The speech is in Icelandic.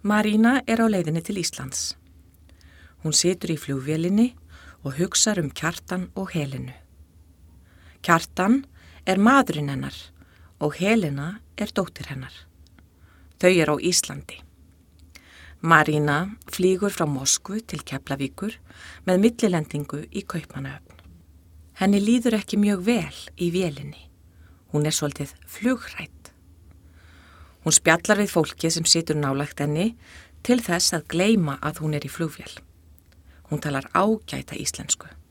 Marína er á leiðinni til Íslands. Hún situr í flugvélinni og hugsar Kjartan og Helenu. Kjartan er maðurinn hennar og Helena er dóttir hennar. Þau eru á Íslandi. Marína flýgur frá Moskvu til Keflavíkur með millilendingu í Kaupmannahöfn. Henni líður ekki mjög vel í vélinni. Hún er svolítið flughrædd. Hún spjallar við fólkið sem situr nálægt henni til þess að gleyma að hún er í flugvél. Hún talar ágæta íslensku.